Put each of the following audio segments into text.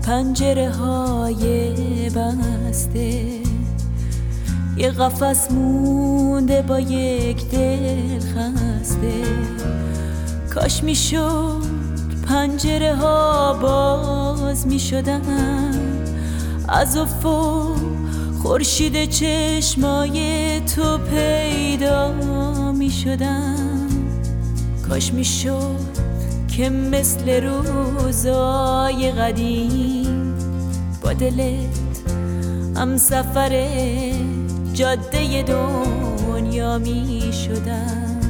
پنجره های بسته، یه قفس مونده با یک دل خسته. کاش میشد پنجره ها باز میشدن، از افق خورشید چشمای تو پیدا میشدن. کاش میشد که مثل روزای قدیم با دلت هم سفر جاده دنیا می شدم.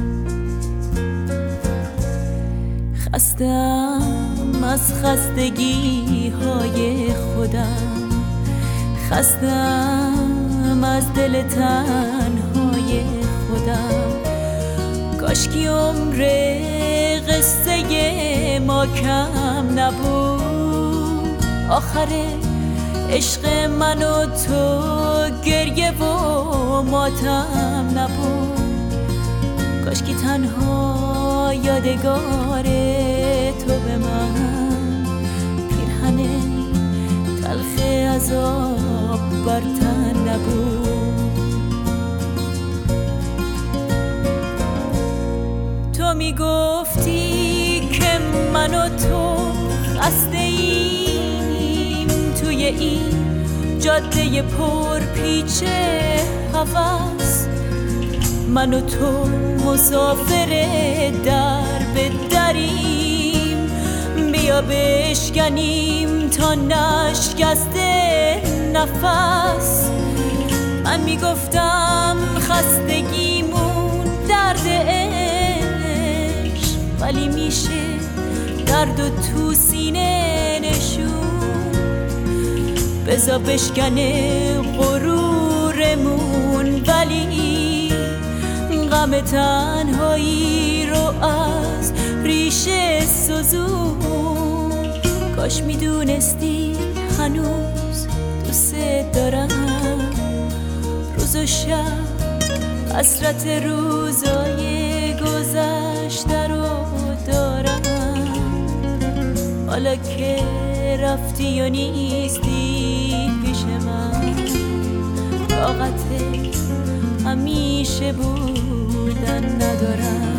خستم از خستگی های خودم، خستم از دل تنهای خودم. کاشکی عمر قصه ما کم نبود، آخر عشق من و تو گریه و ماتم نبود. کاشکی تنها یادگار تو به من پیرهن تلخ عذاب بر تن نبود. تو میگفتی که من و تو خسته ایم توی این جاده پر پیچ هوس. من و تو مسافر در به دریم، بیا بشکنیم تا نشکسته نفس. من میگفتم خستگیمون درد عشق، ولی میشه درد و تو سینه نشون. بذار بشکنه غرورمون، ولی غم تنهایی رو از ریشه سوزون. کاش میدونستی هنوز دوست دارم، روز و شب حسرت روزای گذشته رو دارم. حالا که رفتی و نیستی پیش من، طاقت همیشه بودن ندارم.